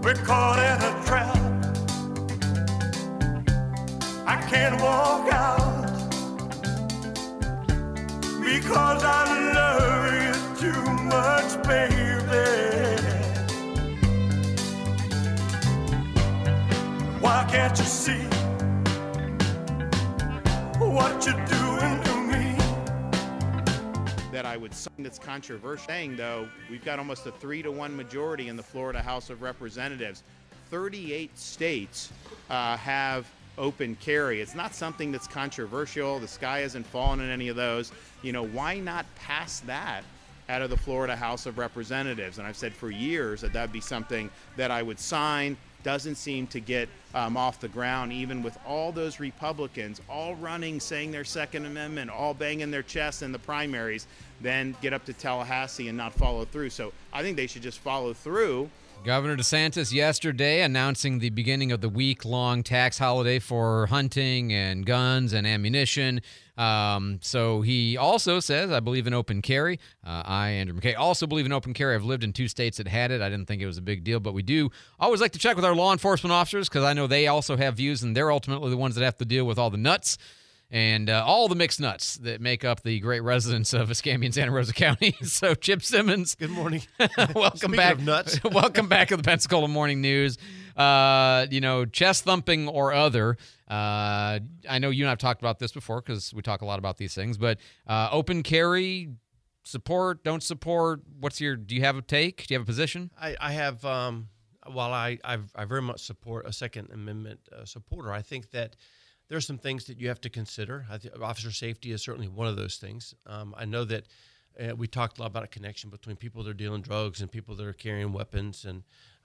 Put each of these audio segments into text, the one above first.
We're caught in a trap. I can't walk out because I love you too much, baby. Why can't you see what you're doing to me? That I would sign that's controversial. Saying, though, we've got almost a 3-1 majority in the Florida House of Representatives. 38 states have open carry. It's not something that's controversial. The sky hasn't fallen in any of those. You know, why not pass that out of the Florida House of Representatives? And I've said for years that that'd be something that I would sign. Doesn't seem to get off the ground, even with all those Republicans all running, saying their Second Amendment, all banging their chests in the primaries, then get up to Tallahassee and not follow through. So I think they should just follow through. Governor DeSantis yesterday announcing the beginning of the week-long tax holiday for hunting and guns and ammunition. So he also says, I believe in open carry. I, Andrew McKay, also believe in open carry. I've lived in 2 states that had it. I didn't think it was a big deal, but we do always like to check with our law enforcement officers because I know they also have views, and they're ultimately the ones that have to deal with all the nuts and all the mixed nuts that make up the great residents of Escambia and Santa Rosa County. So, Chip Simmons. Good morning. Welcome back. Of nuts. Welcome back to the Pensacola Morning News. Chest thumping or other. I know you and I have talked about this before because we talk a lot about these things, but open carry, support, don't support. Do you have a take? Do you have a position? I have, while I very much support a Second Amendment supporter, I think that there are some things that you have to consider. I think officer safety is certainly one of those things. I know that we talked a lot about a connection between people that are dealing drugs and people that are carrying weapons, and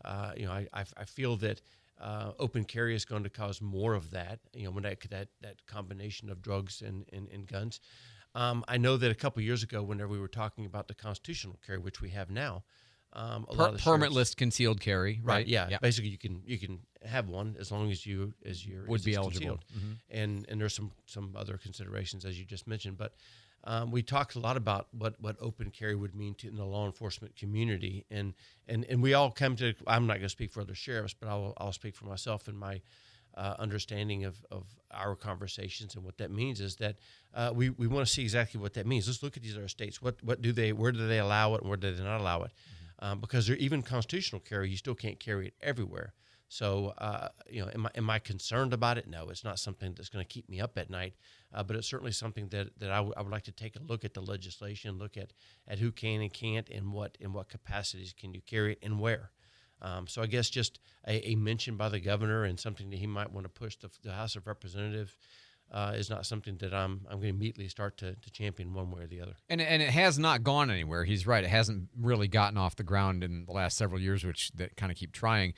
I feel that open carry is going to cause more of that. When that combination of drugs and guns. I know that a couple of years ago, whenever we were talking about the constitutional carry, which we have now, a lot of permitless concealed carry, right? Yeah. Basically, you can have one as long as you're would be eligible. And there's some other considerations as you just mentioned, but we talked a lot about what open carry would mean in the law enforcement community, and we all come to. I'm not going to speak for other sheriffs, but I'll speak for myself and my understanding of our conversations, and what that means is that we want to see exactly what that means. Let's look at these other states. Where do they allow it, and where do they not allow it? Because they're even constitutional carry, you still can't carry it everywhere. So, am I concerned about it? No, it's not something that's going to keep me up at night, but it's certainly something that I would like to take a look at the legislation, look at who can and can't, and what capacities can you carry it and where. So I guess just a mention by the governor and something that he might want to push the House of Representatives is not something that I'm going to immediately start to champion one way or the other. And it has not gone anywhere. He's right. It hasn't really gotten off the ground in the last several years, that kind of keep trying.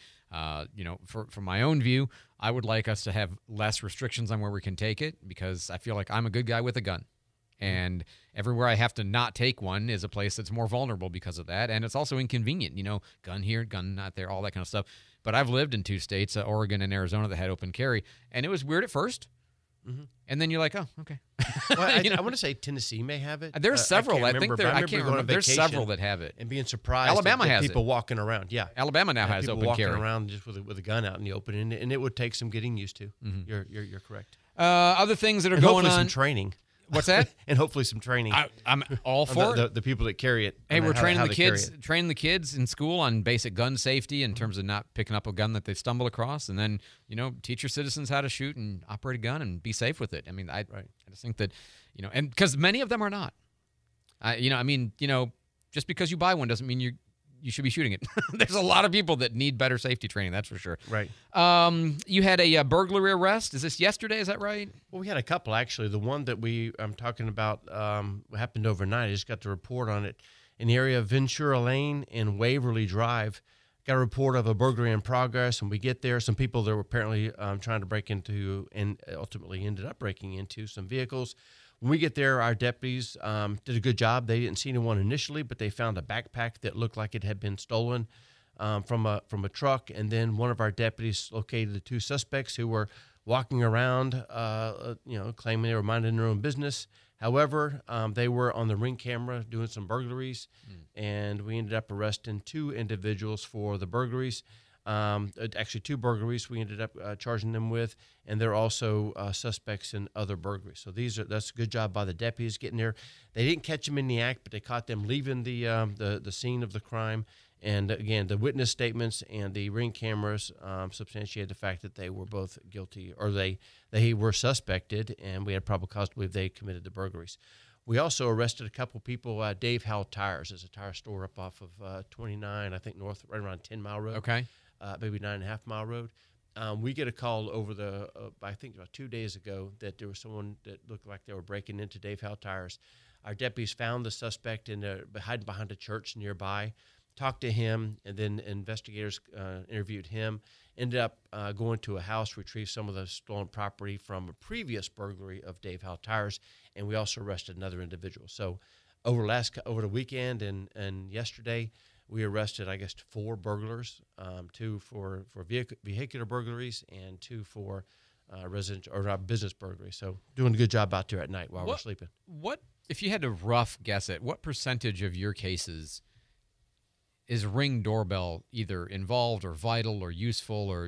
From my own view, I would like us to have less restrictions on where we can take it, because I feel like I'm a good guy with a gun. And everywhere I have to not take one is a place that's more vulnerable because of that. And it's also inconvenient, gun here, gun not there, all that kind of stuff. But I've lived in 2 states, Oregon and Arizona, that had open carry. And it was weird at first. Mm-hmm. And then you're like, oh, okay. Well, I want to say Tennessee may have it. There's several. I can't remember. There's several that have it. And being surprised. Alabama has people it. walking around. Yeah. Alabama now has open carry. People walking around just with a gun out in the open, and it would take some getting used to. Mm-hmm. You're correct. Other things that are and going hopefully on. Some training. What's that? And hopefully some training. I'm all for it. The people that carry it. Hey, we're training the kids in school on basic gun safety in terms of not picking up a gun that they stumble across, and then teach your citizens how to shoot and operate a gun and be safe with it. I mean, I just think that and because many of them are not. Just because you buy one doesn't mean you should be shooting it. There's a lot of people that need better safety training, that's for sure. Right. You had a burglary arrest. Is this yesterday? Is that right? Well, we had a couple, actually. The one that I'm talking about happened overnight. I just got the report on it. In the area of Ventura Lane and Waverly Drive, got a report of a burglary in progress. When we get there, some people that were apparently trying to break into and ultimately ended up breaking into some vehicles. When we get there, our deputies did a good job. They didn't see anyone initially, but they found a backpack that looked like it had been stolen from a truck. And then one of our deputies located the 2 suspects who were walking around, claiming they were minding their own business. However, they were on the Ring camera doing some burglaries, and we ended up arresting 2 individuals for the burglaries. Actually, 2 burglaries we ended up charging them with, and they're also suspects in other burglaries. So that's a good job by the deputies getting there. They didn't catch them in the act, but they caught them leaving the scene of the crime. And again, the witness statements and the Ring cameras substantiated the fact that they were both guilty, or they were suspected, and we had probable cause to believe they committed the burglaries. We also arrested a couple people. Dave Howell Tires is a tire store up off of 29, I think north, right around 10 Mile Road. Okay. Maybe 9.5 Mile Road. We get a call over I think about 2 days ago, that there was someone that looked like they were breaking into Dave Howell Tires. Our deputies found the suspect hiding behind a church nearby, talked to him, and then investigators interviewed him. Ended up going to a house, retrieved some of the stolen property from a previous burglary of Dave Howell Tires, and we also arrested another individual. So over the weekend and yesterday, we arrested, I guess, 4 burglars, 2 for vehicular burglaries and 2 for business burglaries. So doing a good job out there at night while we're sleeping. What, if you had to rough guess it, what percentage of your cases is Ring doorbell either involved or vital or useful, or,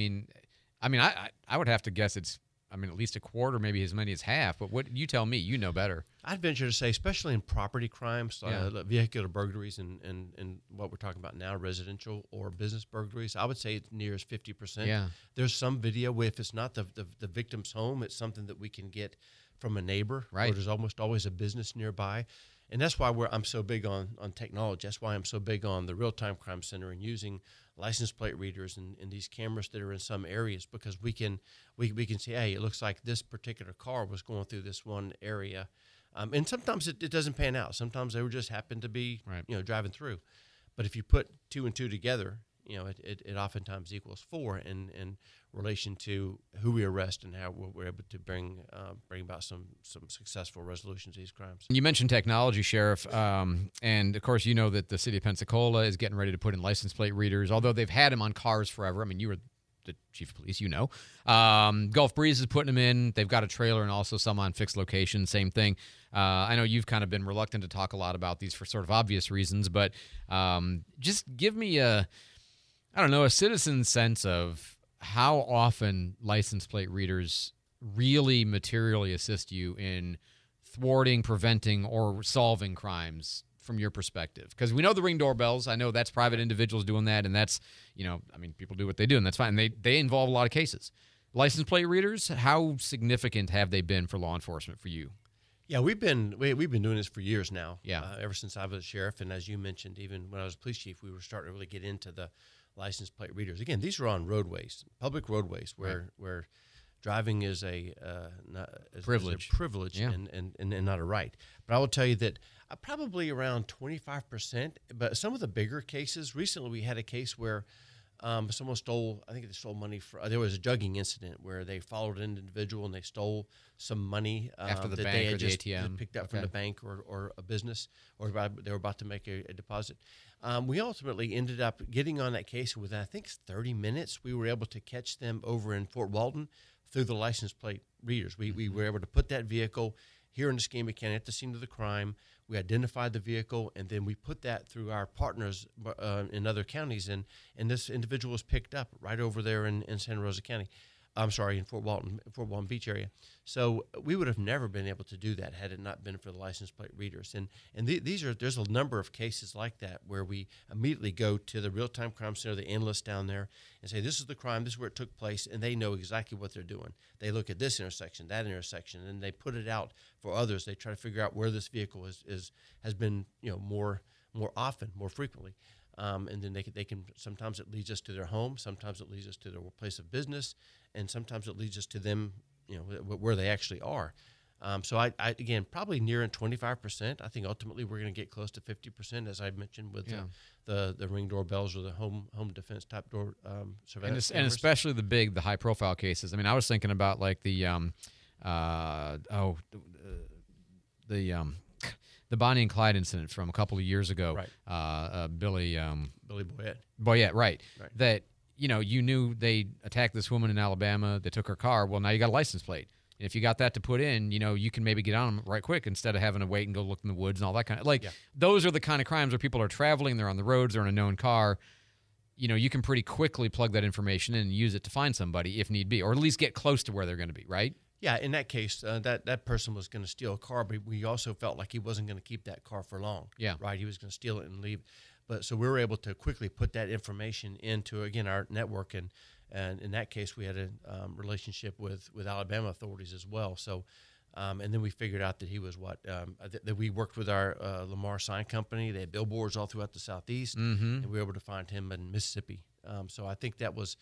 I would have to guess it's, at least a quarter, maybe as many as half, but what you tell me, you know better. I'd venture to say, especially in property crimes, vehicular burglaries and what we're talking about now, residential or business burglaries, I would say it's near as 50%. Yeah. There's some video, if it's not the victim's home, it's something that we can get from a neighbor. Right. Or there's almost always a business nearby. And that's why I'm so big on technology. That's why I'm so big on the Real-Time Crime Center and using license plate readers and these cameras that are in some areas, because we can see, hey, it looks like this particular car was going through this one area. And sometimes it doesn't pan out. Sometimes they just happen to be driving through. But if you put 2 and 2 together, it oftentimes equals 4 in relation to who we arrest and how we're able to bring about some successful resolutions to these crimes. You mentioned technology, Sheriff, and of course you know that the city of Pensacola is getting ready to put in license plate readers, although they've had them on cars forever. You were the chief of police, Gulf Breeze is putting them in. They've got a trailer and also some on fixed location, same thing. I know you've kind of been reluctant to talk a lot about these for sort of obvious reasons, but just give me a citizen's sense of how often license plate readers really materially assist you in thwarting, preventing, or solving crimes from your perspective. Because we know the Ring doorbells. I know that's private individuals doing that, and that's, people do what they do, and that's fine. They involve a lot of cases. License plate readers, how significant have they been for law enforcement for you? Yeah, we've been doing this for years now. Yeah. Ever since I was a sheriff, and as you mentioned, even when I was police chief, we were starting to really get into the license plate readers. Again, these are on roadways, public roadways, where driving is a privilege, yeah. and not a right. But I will tell you that probably around 25%. But some of the bigger cases, recently we had a case where someone stole. I think they stole money. There was a jugging incident where they followed an individual and they stole some money after the that bank they or had the just ATM picked up from the bank or a business, or they were about to make a deposit. We ultimately ended up getting on that case within, I think, 30 minutes. We were able to catch them over in Fort Walton through the license plate readers. We were able to put that vehicle here in Escambia County at the scene of the crime. We identified the vehicle, and then we put that through our partners in other counties, and this individual was picked up right over there in Santa Rosa County. I'm sorry, in Fort Walton Beach area. So we would have never been able to do that had it not been for the license plate readers. And there's a number of cases like that where we immediately go to the Real-Time Crime Center, the analyst down there, and say, this is the crime, this is where it took place, and they know exactly what they're doing. They look at this intersection, that intersection, and they put it out for others. They try to figure out where this vehicle has been, more often, more frequently. And then they can sometimes it leads us to their home, sometimes it leads us to their place of business, and sometimes it leads us to them, where they actually are. So I again, probably near 25%. I think ultimately we're going to get close to 50%, as I mentioned, with the Ring doorbells or the home defense type door surveillance. And especially the high profile cases. I was thinking about like the Bonnie and Clyde incident from a couple of years ago. Right. Billy Boyette. Boyette, right. That, you knew they attacked this woman in Alabama. They took her car. Well, now you got a license plate. And if you got that to put in, you can maybe get on them right quick instead of having to wait and go look in the woods and all that kind of, those are the kind of crimes where people are traveling, they're on the roads, they're in a known car. you can pretty quickly plug that information in and use it to find somebody if need be, or at least get close to where they're going to be, right? Yeah, in that case, that person was going to steal a car, but we also felt like he wasn't going to keep that car for long. Yeah. Right? He was going to steal it and leave. But so we were able to quickly put that information into, again, our network. And in that case, we had a relationship with Alabama authorities as well. So, and then we figured out that he was that we worked with our Lamar Sign Company. They had billboards all throughout the Southeast, and we were able to find him in Mississippi. So I think that was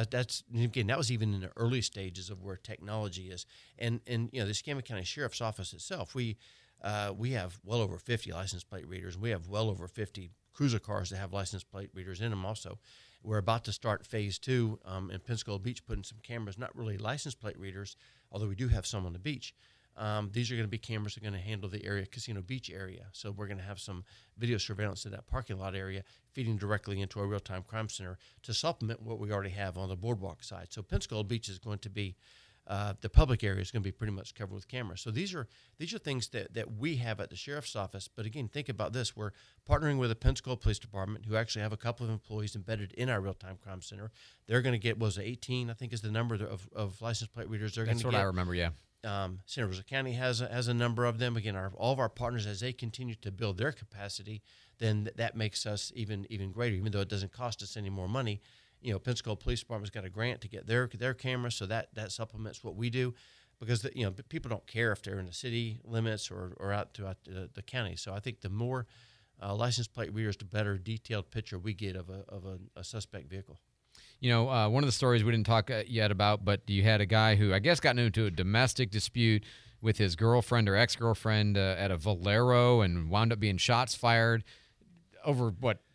that was even in the early stages of where technology is, and the Escambia County Sheriff's Office itself, we have well over 50 license plate readers. We have well over 50 cruiser cars that have license plate readers in them. Also, we're about to start phase 2 in Pensacola Beach, putting some cameras, not really license plate readers, although we do have some on the beach. These are going to be cameras that are going to handle the area, Casino Beach area. So we're going to have some video surveillance in that parking lot area, feeding directly into our real-time crime center to supplement what we already have on the boardwalk side. So Pensacola Beach is going to be, the public area is going to be pretty much covered with cameras. So these are things that we have at the Sheriff's Office. But again, think about this. We're partnering with the Pensacola Police Department, who actually have a couple of employees embedded in our real-time crime center. They're going to get, 18, I think is the number of license plate readers they're going to get. That's what I remember, yeah. Santa Rosa County has a number of them. Again, all of our partners, as they continue to build their capacity, then that makes us even greater. Even though it doesn't cost us any more money, Pensacola Police Department's got a grant to get their cameras, so that supplements what we do, because people don't care if they're in the city limits or out throughout the county. So I think the more license plate readers, the better detailed picture we get of a suspect vehicle. One of the stories we didn't talk yet about, but you had a guy who I guess got into a domestic dispute with his girlfriend or ex-girlfriend at a Valero and wound up being shots fired over,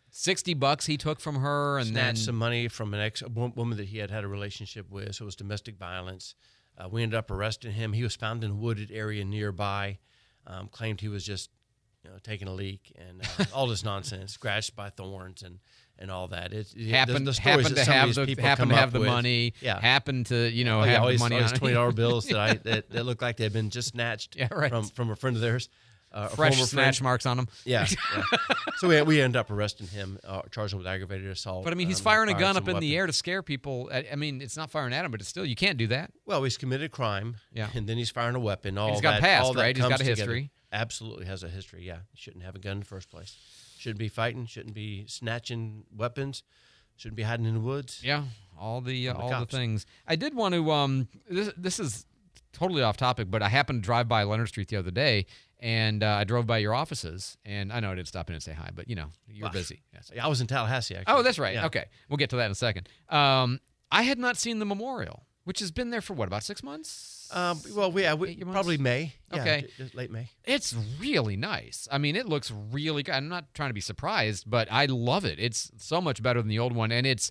$60 he took from her, and snatched then some money from an woman that he had a relationship with. So it was domestic violence. We ended up arresting him. He was found in a wooded area nearby. Claimed he was just taking a leak and all this nonsense, scratched by thorns and all that. Happened to have the money. Yeah. Happened to have the money on on $20 bills that looked like they had been just snatched from a friend of theirs. Fresh snatch marks on him. Yeah. So we end up arresting him, charged him with aggravated assault. But I mean, he's firing a gun up in the air to scare people. I mean, it's not firing at him, but it's still, you can't do that. Well, he's committed crime. Yeah. And then he's firing a weapon. He's got past, right? He's got a history. Absolutely has a history. Yeah. He shouldn't have a gun in the first place. Shouldn't be fighting. Shouldn't be snatching weapons. Shouldn't be hiding in the woods. Yeah. All the things. I did want to. This is totally off topic, but I happened to drive by Leonard Street the other day, and I drove by your offices, and I know I didn't stop in and say hi, but you're busy. Yes. I was in Tallahassee, actually. Oh, that's right. Yeah. Okay, we'll get to that in a second. I had not seen the memorial, which has been there for about 6 months. Probably May. Okay, late May. It's really nice. I mean, it looks really good. I'm not trying to be surprised, but I love it. It's so much better than the old one, and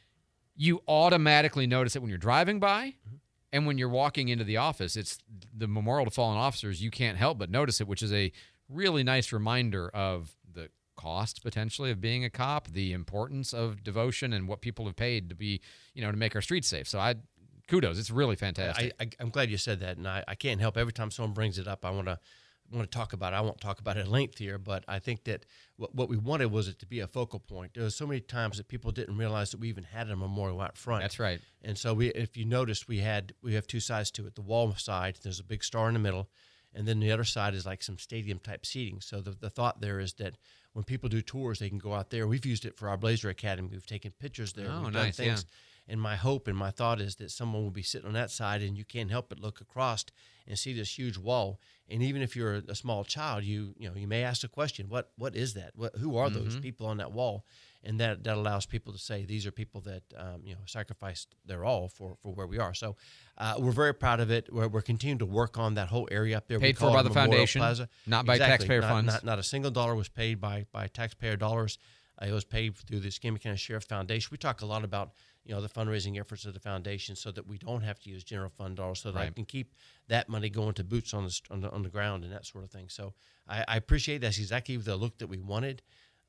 you automatically notice it when you're driving by. Mm-hmm. And when you're walking into the office, it's the Memorial to Fallen Officers. You can't help but notice it, which is a really nice reminder of the cost potentially of being a cop, the importance of devotion, and what people have paid to be, to make our streets safe. So kudos. It's really fantastic. I'm glad you said that, and I can't help every time someone brings it up. I want to talk about it. I won't talk about it at length here, but I think that what we wanted was it to be a focal point. There was so many times that people didn't realize that we even had a memorial out front. That's right. And so if you noticed, we have two sides to it. The wall side, there's a big star in the middle, and then the other side is like some stadium type seating. So the thought there is that when people do tours, they can go out there. We've used it for our Blazer Academy. We've taken pictures there. Oh, We've nice. done things. Yeah. And my hope and my thought is that someone will be sitting on that side, and you can't help but look across and see this huge wall. And even if you're a small child, you may ask the question, what is that? Who are those people on that wall? And that allows people to say these are people that sacrificed their all for where we are. So we're very proud of it. We're continuing to work on that whole area up there. Paid for by the foundation, Plaza. not by taxpayer funds. Not a single dollar was paid by taxpayer dollars. It was paid through the Escambia County Sheriff Foundation. We talk a lot about the fundraising efforts of the foundation so that we don't have to use general fund dollars, so that I can keep that money going to boots on the ground and that sort of thing. So I appreciate that's exactly the look that we wanted.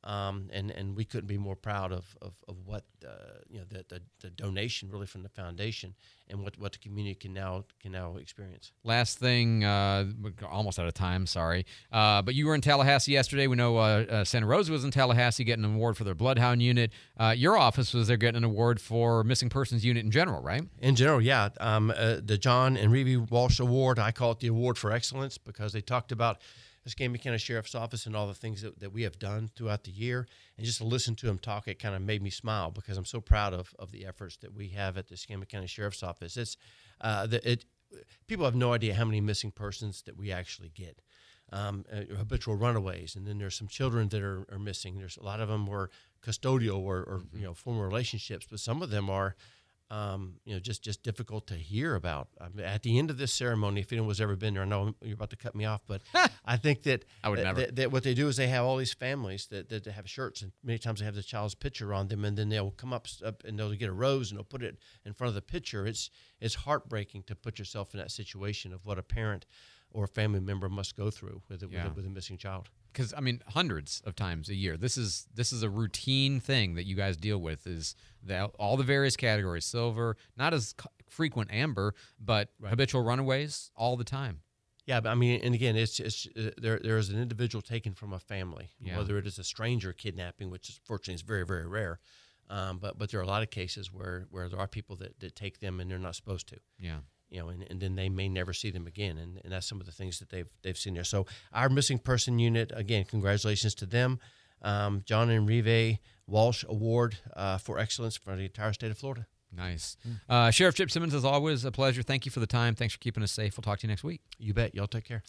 And we couldn't be more proud of what the donation really from the foundation and what the community can now experience. Last thing, we're almost out of time, sorry. But you were in Tallahassee yesterday. We know Santa Rosa was in Tallahassee getting an award for their Bloodhound unit. Your office was there getting an award for missing persons unit in general, right? In general, yeah. The John and Reeve Walsh Award, I call it the Award for Excellence because they talked about the Escambia County Sheriff's Office and all the things that we have done throughout the year. And just to listen to them talk, it kind of made me smile because I'm so proud of the efforts that we have at the Escambia County Sheriff's Office. People have no idea how many missing persons that we actually get. Habitual runaways, and then there's some children that are missing. There's a lot of them were custodial or former relationships, but some of them are just difficult to hear about. At the end of this ceremony, if anyone's ever been there, I know you're about to cut me off, but I think that I would never. That what they do is they have all these families that have shirts, and many times they have the child's picture on them, and then they'll come up and they'll get a rose and they'll put it in front of the picture. It's heartbreaking to put yourself in that situation of what a parent or a family member must go through with a missing child. Because hundreds of times a year, this is a routine thing that you guys deal with. Is that all the various categories: silver, not as frequent amber, but habitual runaways all the time. Yeah, but and again, it's there is an individual taken from a family, whether it is a stranger kidnapping, which fortunately is very, very rare. But there are a lot of cases where there are people that take them and they're not supposed to. Yeah. And then they may never see them again, and that's some of the things that they've seen there. So our missing person unit, again, congratulations to them. John and Reeve Walsh Award for Excellence for the entire state of Florida. Nice. Sheriff Chip Simmons, as always, a pleasure. Thank you for the time. Thanks for keeping us safe. We'll talk to you next week. You bet. Y'all take care.